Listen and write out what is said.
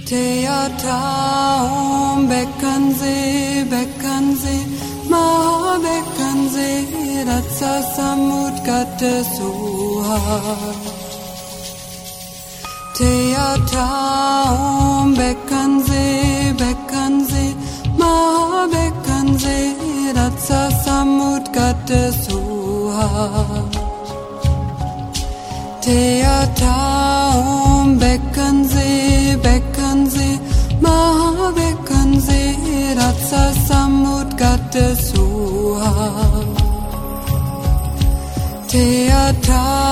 Theata Om Beckense, Beckense, Maha Beckense, Ratsa Samudgata Suha. Theata Om Beckense, Beckense, Maha Beckense, Ratsa Samudgata Suha. Theata Om Beckense, Beckense, Maha Beckense, Ratsa Samudgata Suha. Theata